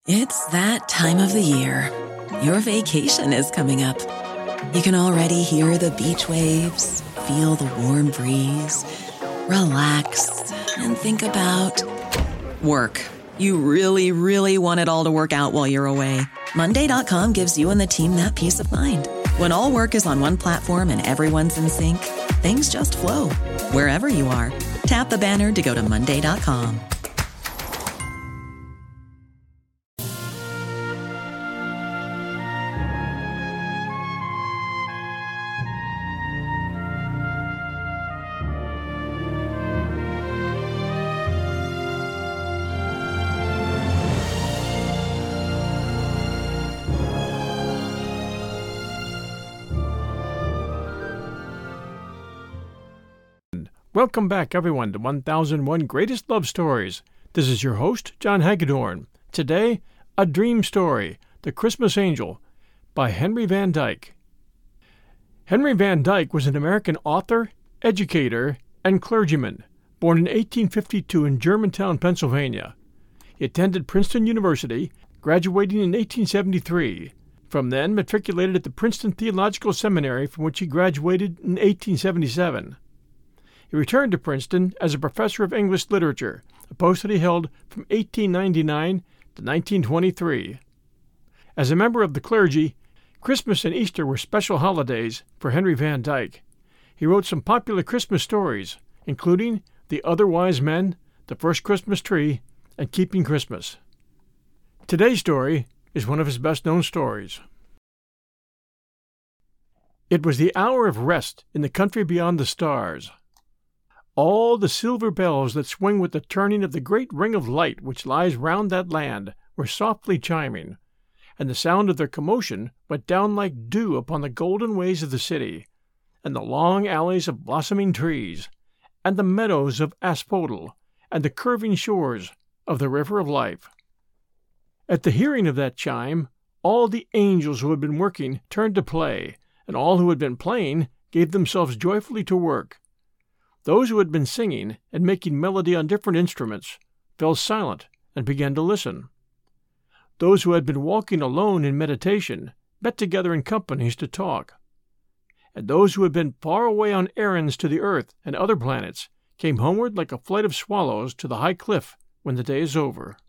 It's that time of the year. Your vacation is coming up. You can already hear the beach waves, feel the warm breeze, relax, and think about work. You really, really want it all to work out while you're away. Monday.com gives you and the team that peace of mind. When all work is on one platform and everyone's in sync, things just flow. Wherever you are, tap the banner to go to Monday.com. Welcome back, everyone, to 1001 Greatest Love Stories. This is your host, John Hagedorn. Today, A Dream Story, The Christmas Angel, by Henry Van Dyke. Henry Van Dyke was an American author, educator, and clergyman, born in 1852 in Germantown, Pennsylvania. He attended Princeton University, graduating in 1873. From then, matriculated at the Princeton Theological Seminary, from which he graduated in 1877. He returned to Princeton as a professor of English literature, a post that he held from 1899 to 1923. As a member of the clergy, Christmas and Easter were special holidays for Henry Van Dyke. He wrote some popular Christmas stories, including The Other Wise Men, The First Christmas Tree, and Keeping Christmas. Today's story is one of his best-known stories. It was the hour of rest in the country beyond the stars. All the silver bells that swing with the turning of the great ring of light which lies round that land were softly chiming, and the sound of their commotion went down like dew upon the golden ways of the city, and the long alleys of blossoming trees, and the meadows of asphodel, and the curving shores of the river of life. At the hearing of that chime, all the angels who had been working turned to play, and all who had been playing gave themselves joyfully to work. Those who had been singing and making melody on different instruments fell silent and began to listen. Those who had been walking alone in meditation met together in companies to talk. And those who had been far away on errands to the earth and other planets came homeward like a flight of swallows to the high cliff when the day is over.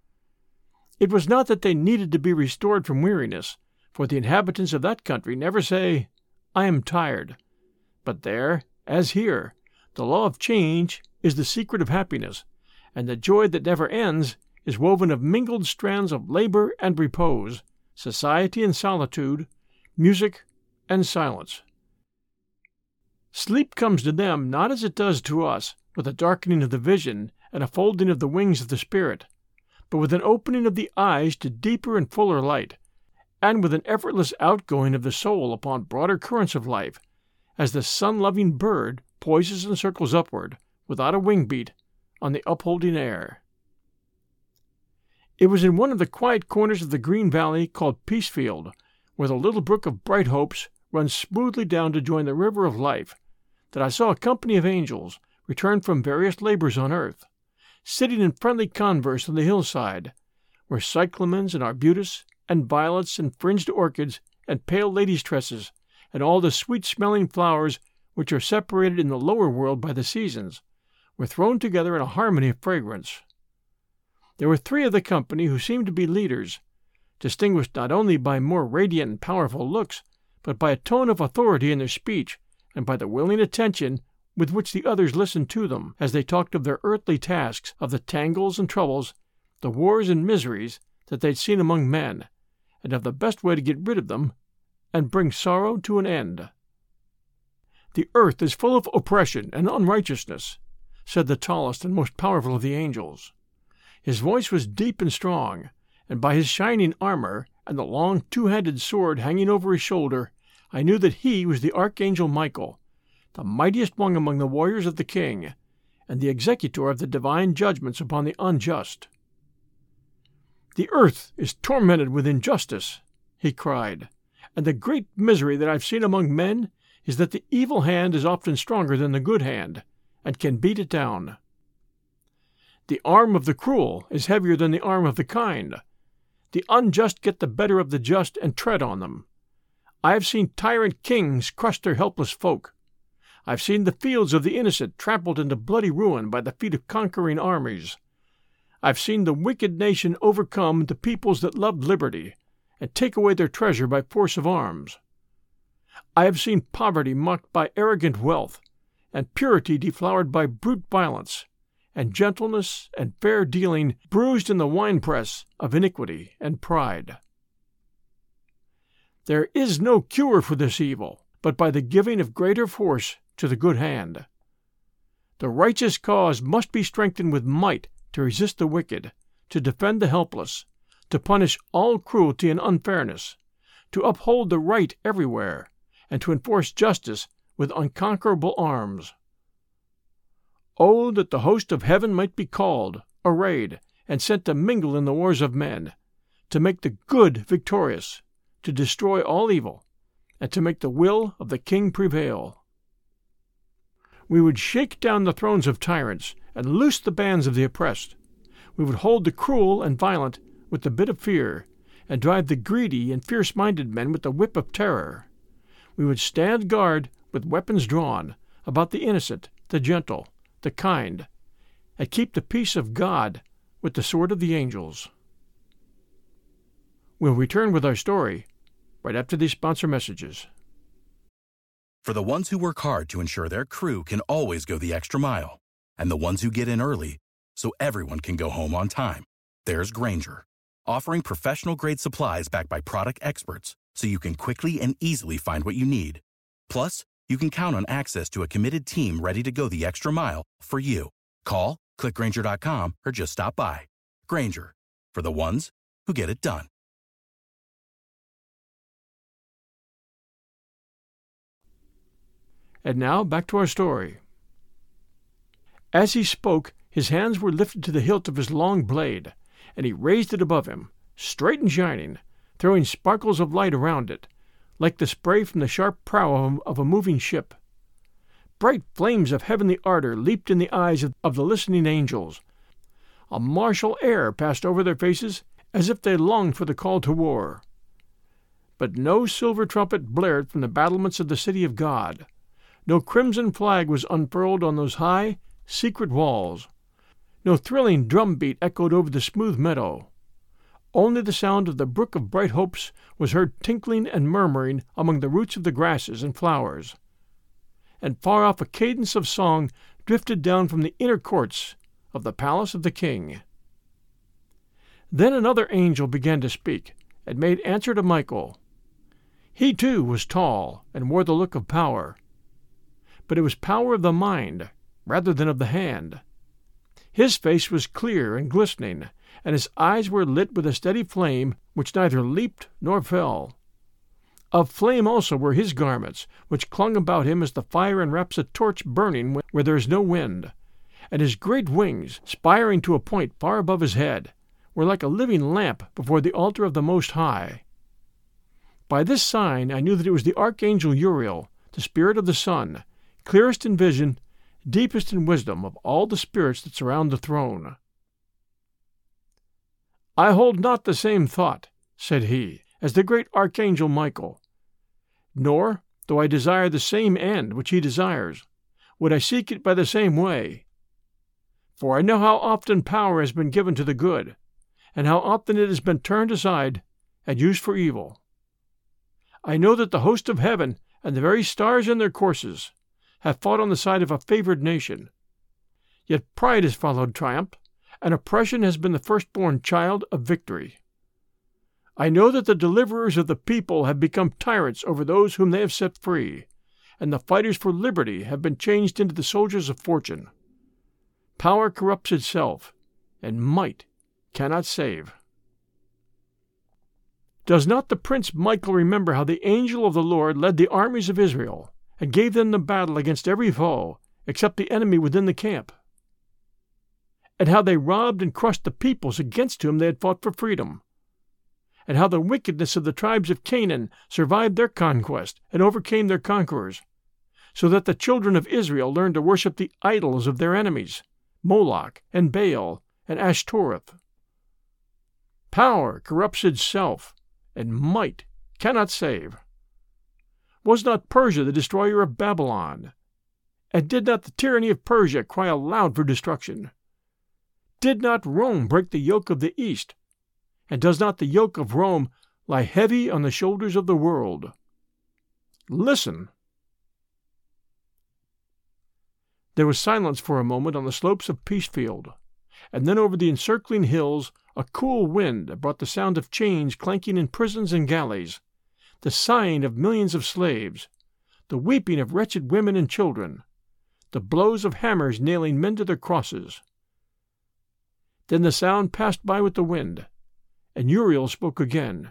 It was not that they needed to be restored from weariness, for the inhabitants of that country never say, "I am tired." But there, as here, the law of change is the secret of happiness, and the joy that never ends is woven of mingled strands of labor and repose, society and solitude, music and silence. Sleep comes to them not as it does to us, with a darkening of the vision and a folding of the wings of the spirit, but with an opening of the eyes to deeper and fuller light, and with an effortless outgoing of the soul upon broader currents of life, as the sun-loving bird poises and circles upward, without a wing beat, on the upholding air. It was in one of the quiet corners of the green valley called Peacefield, where the little brook of Bright Hopes runs smoothly down to join the river of life, that I saw a company of angels returned from various labors on earth, sitting in friendly converse on the hillside, where cyclamens and arbutus and violets and fringed orchids and pale ladies' tresses and all the sweet-smelling flowers which are separated in the lower world by the seasons, were thrown together in a harmony of fragrance. There were three of the company who seemed to be leaders, distinguished not only by more radiant and powerful looks, but by a tone of authority in their speech, and by the willing attention with which the others listened to them as they talked of their earthly tasks, of the tangles and troubles, the wars and miseries that they'd seen among men, and of the best way to get rid of them and bring sorrow to an end. "The earth is full of oppression and unrighteousness," said the tallest and most powerful of the angels. His voice was deep and strong, and by his shining armor and the long two-handed sword hanging over his shoulder, I knew that he was the Archangel Michael, the mightiest one among the warriors of the king, and the executor of the divine judgments upon the unjust. "The earth is tormented with injustice," he cried, "and the great misery that I've seen among men is that the evil hand is often stronger than the good hand, and can beat it down. The arm of the cruel is heavier than the arm of the kind. the unjust get the better of the just and tread on them. I have seen tyrant kings crush their helpless folk. I have seen the fields of the innocent trampled into bloody ruin by the feet of conquering armies. I have seen the wicked nation overcome the peoples that loved liberty, and take away their treasure by force of arms. I have seen poverty mocked by arrogant wealth, and purity deflowered by brute violence, and gentleness and fair dealing bruised in the winepress of iniquity and pride. There is no cure for this evil, but by the giving of greater force to the good hand. The righteous cause must be strengthened with might to resist the wicked, to defend the helpless, to punish all cruelty and unfairness, to uphold the right everywhere, and to enforce justice with unconquerable arms. Oh, that the host of heaven might be called, arrayed, and sent to mingle in the wars of men, to make the good victorious, to destroy all evil, and to make the will of the King prevail. We would shake down the thrones of tyrants and loose the bands of the oppressed. We would hold the cruel and violent with the bit of fear, and drive the greedy and fierce-minded men with the whip of terror. We would stand guard with weapons drawn about the innocent, the gentle, the kind, and keep the peace of God with the sword of the angels. We'll return with our story right after these sponsor messages. For the ones who work hard to ensure their crew can always go the extra mile, and the ones who get in early so everyone can go home on time, there's Grainger, offering professional-grade supplies backed by product experts so you can quickly and easily find what you need. Plus, you can count on access to a committed team ready to go the extra mile for you. Call, click Grainger.com, or just stop by. Grainger, for the ones who get it done. And now, back to our story. As he spoke, his hands were lifted to the hilt of his long blade, and he raised it above him, straight and shining, throwing sparkles of light around it, like the spray from the sharp prow of a moving ship. Bright flames of heavenly ardor leaped in the eyes of the listening angels. A martial air passed over their faces, as if they longed for the call to war. But no silver trumpet blared from the battlements of the city of God. No crimson flag was unfurled on those high, secret walls. No thrilling drumbeat echoed over the smooth meadow. Only the sound of the brook of bright hopes was heard tinkling and murmuring among the roots of the grasses and flowers. And far off a cadence of song drifted down from the inner courts of the palace of the king. Then another angel began to speak, and made answer to Michael. He too was tall, and wore the look of power. But it was power of the mind, rather than of the hand. His face was clear and glistening, and his eyes were lit with a steady flame which neither leaped nor fell. Of flame also were his garments, which clung about him as the fire enwraps a torch burning where there is no wind, and his great wings, spiring to a point far above his head, were like a living lamp before the altar of the Most High. By this sign I knew that it was the archangel Uriel, the spirit of the sun, clearest in vision, deepest in wisdom of all the spirits that surround the throne. I hold not the same thought, said he, as the great archangel Michael. Nor, though I desire the same end which he desires, would I seek it by the same way. For I know how often power has been given to the good, and how often it has been turned aside and used for evil. I know that the host of heaven and the very stars in their courses have fought on the side of a favored nation. Yet pride has followed triumph, and oppression has been the firstborn child of victory. I know that the deliverers of the people have become tyrants over those whom they have set free, and the fighters for liberty have been changed into the soldiers of fortune. Power corrupts itself, and might cannot save. Does not the Prince Michael remember how the angel of the Lord led the armies of Israel, and gave them the battle against every foe, except the enemy within the camp? And how they robbed and crushed the peoples against whom they had fought for freedom? And how the wickedness of the tribes of Canaan survived their conquest and overcame their conquerors, so that the children of Israel learned to worship the idols of their enemies, Moloch and Baal and Ashtoreth? Power corrupts itself, and might cannot save. Was not Persia the destroyer of Babylon? And did not the tyranny of Persia cry aloud for destruction? Did not Rome break the yoke of the East? And does not the yoke of Rome lie heavy on the shoulders of the world? Listen. There was silence for a moment on the slopes of Peacefield, and then over the encircling hills a cool wind brought the sound of chains clanking in prisons and galleys, the sighing of millions of slaves, the weeping of wretched women and children, the blows of hammers nailing men to their crosses. Then the sound passed by with the wind, and Uriel spoke again.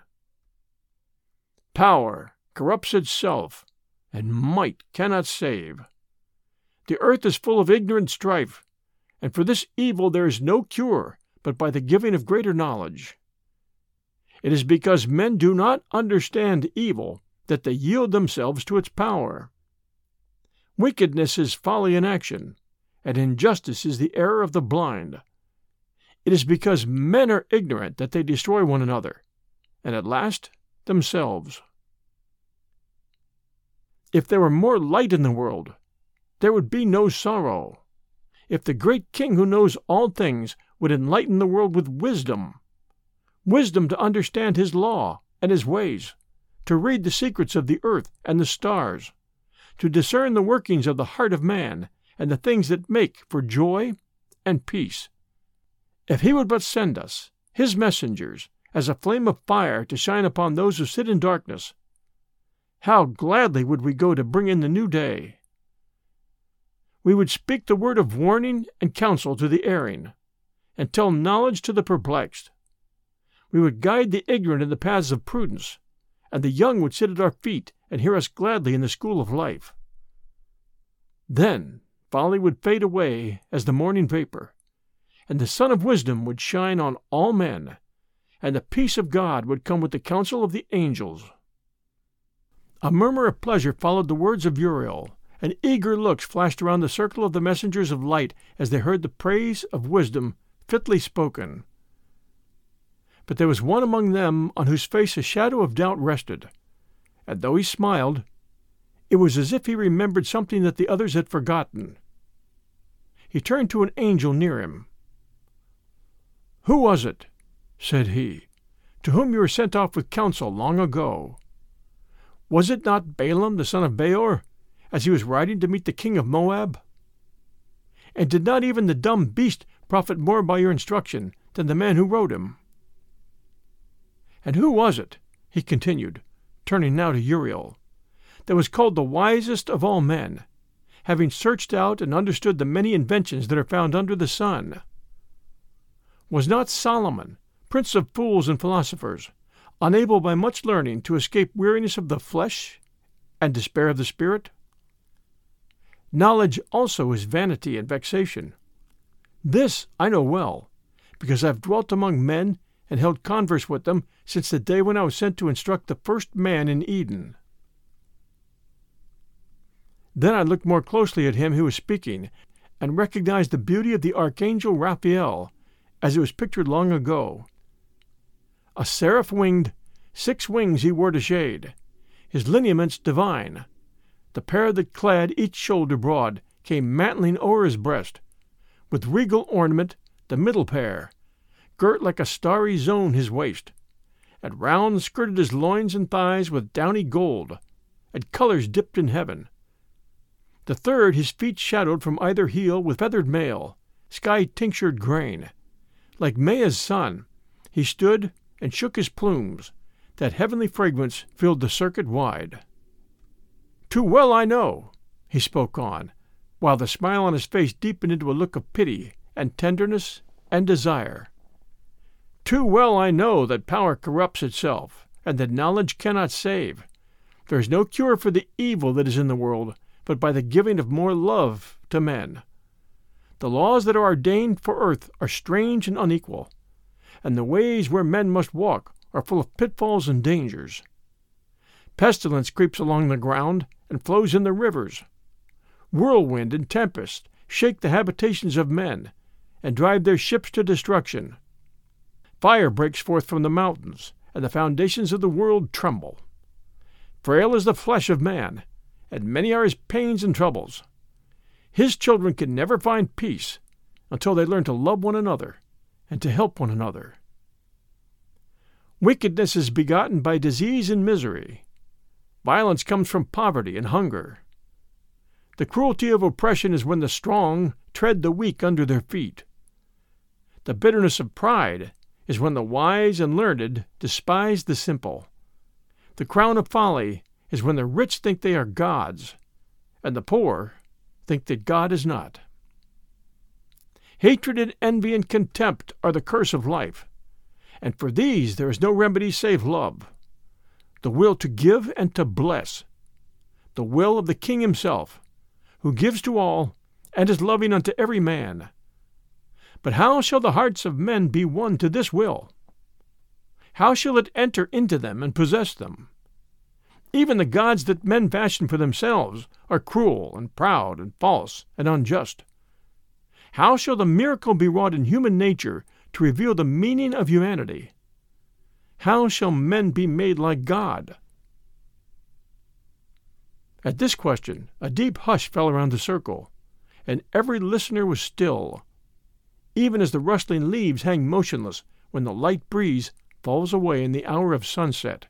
Power corrupts itself, and might cannot save. The earth is full of ignorant strife, and for this evil there is no cure but by the giving of greater knowledge. It is because men do not understand evil that they yield themselves to its power. Wickedness is folly in action, and injustice is the error of the blind. It is because men are ignorant that they destroy one another, and at last themselves. If there were more light in the world, there would be no sorrow. If the great King who knows all things would enlighten the world with wisdom to understand his law and his ways, to read the secrets of the earth and the stars, to discern the workings of the heart of man and the things that make for joy and peace. If he would but send us, his messengers, as a flame of fire to shine upon those who sit in darkness, how gladly would we go to bring in the new day. We would speak the word of warning and counsel to the erring, and tell knowledge to the perplexed. We would guide the ignorant in the paths of prudence, and the young would sit at our feet and hear us gladly in the school of life. Then folly would fade away as the morning vapor, and the sun of wisdom would shine on all men, and the peace of God would come with the counsel of the angels. A murmur of pleasure followed the words of Uriel, and eager looks flashed around the circle of the messengers of light as they heard the praise of wisdom fitly spoken. But there was one among them on whose face a shadow of doubt rested, and though he smiled, it was as if he remembered something that the others had forgotten. He turned to an angel near him. "Who was it," said he, "to whom you were sent off with counsel long ago? Was it not Balaam the son of Beor, as he was riding to meet the king of Moab? And did not even the dumb beast profit more by your instruction than the man who rode him? And who was it," he continued, turning now to Uriel, "that was called the wisest of all men, having searched out and understood the many inventions that are found under the sun? Was not Solomon, prince of fools and philosophers, unable by much learning to escape weariness of the flesh and despair of the spirit? Knowledge also is vanity and vexation. This I know well, because I have dwelt among men and held converse with them since the day when I was sent to instruct the first man in Eden." Then I looked more closely at him who was speaking, and recognized the beauty of the archangel Raphael, as it was pictured long ago. A seraph-winged, 6 wings he wore to shade, his lineaments divine. The pair that clad each shoulder broad came mantling o'er his breast, with regal ornament the middle pair, girt like a starry zone his waist, and round skirted his loins and thighs with downy gold, and colors dipped in heaven. The third his feet shadowed from either heel with feathered mail, sky-tinctured grain. Like Maia's son, he stood and shook his plumes, that heavenly fragrance filled the circuit wide. "Too well I know," he spoke on, while the smile on his face deepened into a look of pity and tenderness and desire. "Too well I know that power corrupts itself, and that knowledge cannot save. There is no cure for the evil that is in the world, but by the giving of more love to men. The laws that are ordained for earth are strange and unequal, and the ways where men must walk are full of pitfalls and dangers. Pestilence creeps along the ground and flows in the rivers. Whirlwind and tempest shake the habitations of men, and drive their ships to destruction. Fire breaks forth from the mountains, and the foundations of the world tremble. Frail is the flesh of man, and many are his pains and troubles. His children can never find peace until they learn to love one another and to help one another. Wickedness is begotten by disease and misery. Violence comes from poverty and hunger. The cruelty of oppression is when the strong tread the weak under their feet. The bitterness of pride is when the wise and learned despise the simple. The crown of folly is when the rich think they are gods, and the poor think that God is not. Hatred and envy and contempt are the curse of life, and for these there is no remedy save love, the will to give and to bless, the will of the King himself, who gives to all and is loving unto every man. But how shall the hearts of men be won to this will? How shall it enter into them and possess them? Even the gods that men fashion for themselves are cruel and proud and false and unjust. How shall the miracle be wrought in human nature to reveal the meaning of humanity? How shall men be made like God? At this question, a deep hush fell around the circle, and every listener was still, even as the rustling leaves hang motionless when the light breeze falls away in the hour of sunset.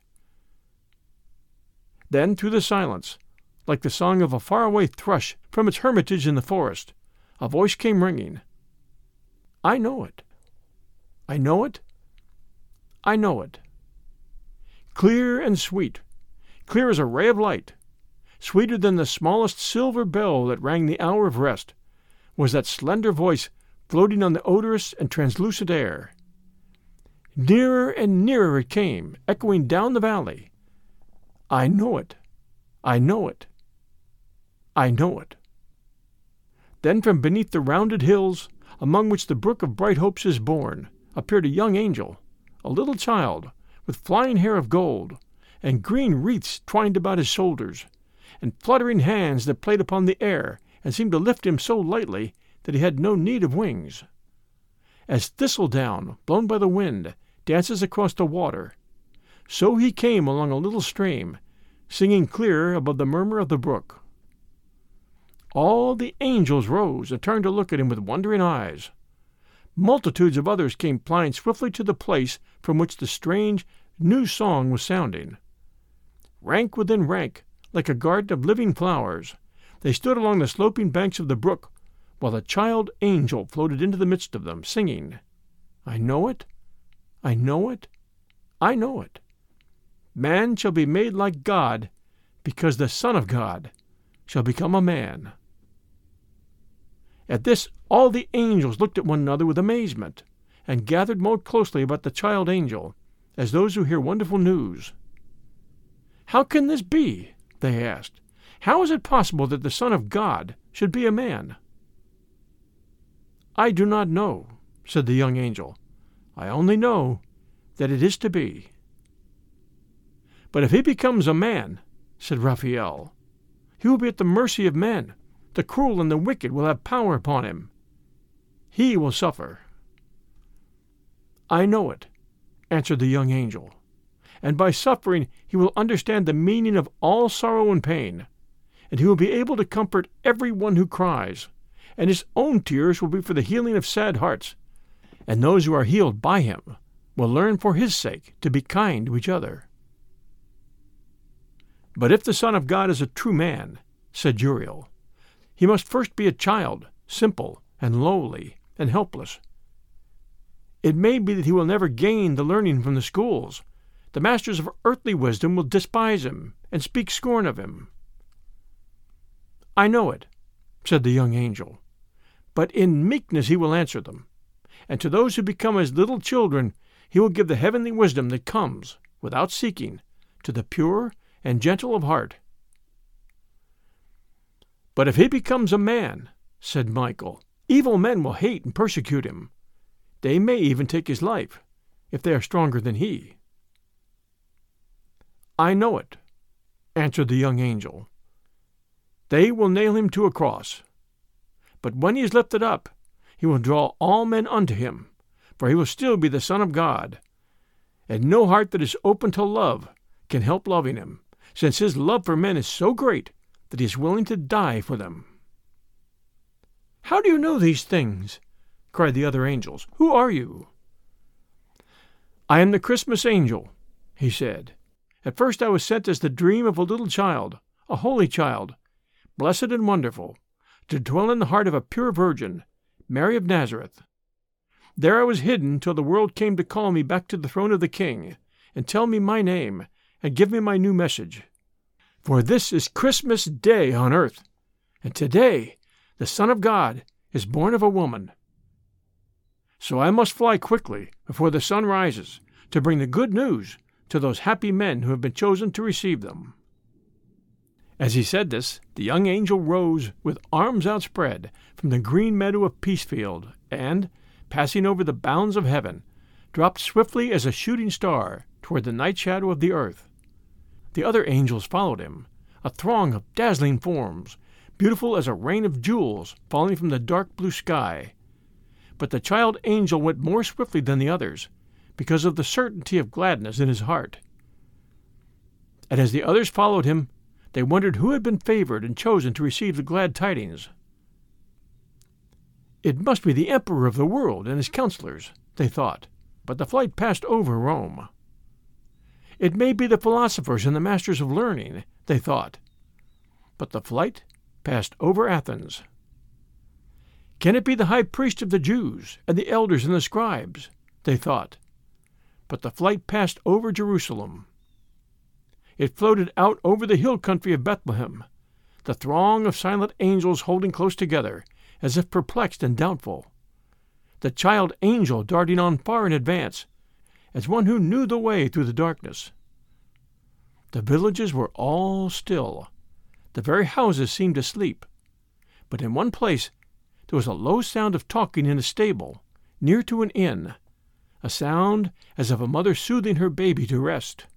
Then, through the silence, like the song of a faraway thrush from its hermitage in the forest, a voice came ringing. I know it. I know it. I know it. Clear and sweet, clear as a ray of light, sweeter than the smallest silver bell that rang the hour of rest, was that slender voice floating on the odorous and translucent air. Nearer and nearer it came, echoing down the valley. I know it. I know it. I know it. Then from beneath the rounded hills, among which the brook of bright hopes is born, appeared a young angel, a little child, with flying hair of gold, and green wreaths twined about his shoulders, and fluttering hands that played upon the air and seemed to lift him so lightly that he had no need of wings. As thistledown, blown by the wind, dances across the water, so he came along a little stream, singing clear above the murmur of the brook. All the angels rose and turned to look at him with wondering eyes. Multitudes of others came flying swiftly to the place from which the strange, new song was sounding. Rank within rank, like a garden of living flowers, they stood along the sloping banks of the brook, while the child angel floated into the midst of them, singing, I know it, I know it, I know it. Man shall be made like God, because the Son of God shall become a man. At this all the angels looked at one another with amazement, and gathered more closely about the child angel, as those who hear wonderful news. How can this be? They asked. How is it possible that the Son of God should be a man? I do not know, said the young angel. I only know that it is to be. But if he becomes a man, said Raphael, he will be at the mercy of men. The cruel and the wicked will have power upon him. He will suffer. I know it, answered the young angel, and by suffering he will understand the meaning of all sorrow and pain, and he will be able to comfort every one who cries, and his own tears will be for the healing of sad hearts, and those who are healed by him will learn for his sake to be kind to each other. But if the Son of God is a true man, said Uriel, he must first be a child, simple and lowly and helpless. It may be that he will never gain the learning from the schools. The masters of earthly wisdom will despise him and speak scorn of him. I know it, said the young angel, but in meekness he will answer them, and to those who become as little children he will give the heavenly wisdom that comes, without seeking, to the pure and gentle of heart. But if he becomes a man, said Michael, evil men will hate and persecute him. They may even take his life, if they are stronger than he. I know it, answered the young angel. They will nail him to a cross. But when he is lifted up, he will draw all men unto him, for he will still be the Son of God. And no heart that is open to love can help loving him, since his love for men is so great that he is willing to die for them." "How do you know these things?" cried the other angels. "Who are you?" "I am the Christmas angel," he said. "At first I was sent as the dream of a little child, a holy child, blessed and wonderful, to dwell in the heart of a pure virgin, Mary of Nazareth. There I was hidden till the world came to call me back to the throne of the King, and tell me my name, and give me my new message. For this is Christmas Day on earth, and today the Son of God is born of a woman. So I must fly quickly, before the sun rises, to bring the good news to those happy men who have been chosen to receive them." As he said this, the young angel rose with arms outspread from the green meadow of Peacefield, and, passing over the bounds of heaven, dropped swiftly as a shooting star toward the night shadow of the earth. The other angels followed him, a throng of dazzling forms, beautiful as a rain of jewels falling from the dark blue sky. But the child angel went more swiftly than the others, because of the certainty of gladness in his heart. And as the others followed him, they wondered who had been favored and chosen to receive the glad tidings. "It must be the Emperor of the world and his counselors," they thought, but the flight passed over Rome. "It may be the philosophers and the masters of learning," they thought, but the flight passed over Athens. "Can it be the high priest of the Jews and the elders and the scribes?" they thought, but the flight passed over Jerusalem. It floated out over the hill country of Bethlehem, the throng of silent angels holding close together, as if perplexed and doubtful. The child angel darting on far in advance, as one who knew the way through the darkness. The villages were all still. The very houses seemed asleep. But in one place there was a low sound of talking in a stable, near to an inn, a sound as of a mother soothing her baby to rest.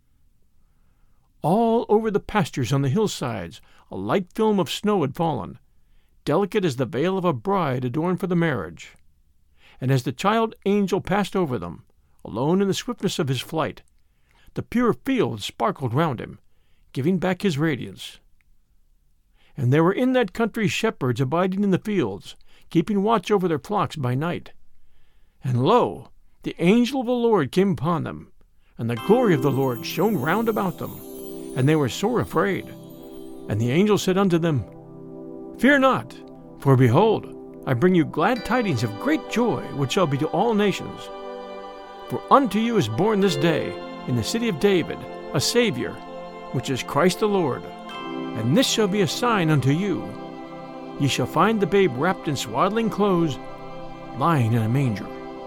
All over the pastures on the hillsides a light film of snow had fallen, delicate as the veil of a bride adorned for the marriage. And as the child angel passed over them, alone in the swiftness of his flight, the pure fields sparkled round him, giving back his radiance. And there were in that country shepherds abiding in the fields, keeping watch over their flocks by night. And lo, the angel of the Lord came upon them, and the glory of the Lord shone round about them, and they were sore afraid. And the angel said unto them, "Fear not, for behold, I bring you glad tidings of great joy, which shall be to all nations. For unto you is born this day, in the city of David, a Savior, which is Christ the Lord. And this shall be a sign unto you. Ye shall find the babe wrapped in swaddling clothes, lying in a manger."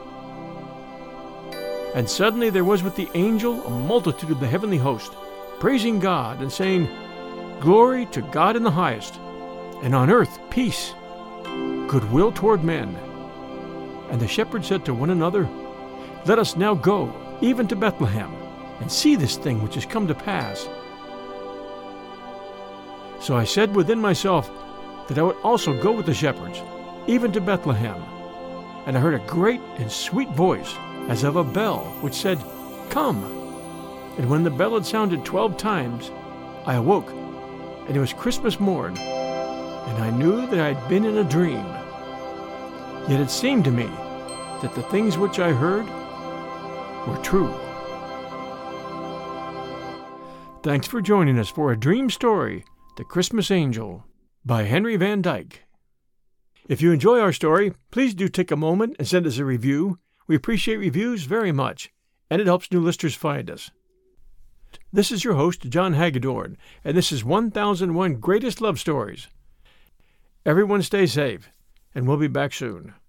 And suddenly there was with the angel a multitude of the heavenly host, praising God and saying, "Glory to God in the highest, and on earth peace, goodwill toward men." And the shepherds said to one another, "Let us now go, even to Bethlehem, and see this thing which has come to pass." So I said within myself that I would also go with the shepherds, even to Bethlehem. And I heard a great and sweet voice, as of a bell, which said, "Come." And when the bell had sounded 12 times, I awoke, and it was Christmas morn, and I knew that I had been in a dream. Yet it seemed to me that the things which I heard were true. Thanks for joining us for A Dream Story, The Christmas Angel, by Henry Van Dyke. If you enjoy our story, please do take a moment and send us a review. We appreciate reviews very much, and it helps new listeners find us. This is your host, John Hagedorn, and this is 1001 Greatest Love Stories. Everyone stay safe, and we'll be back soon.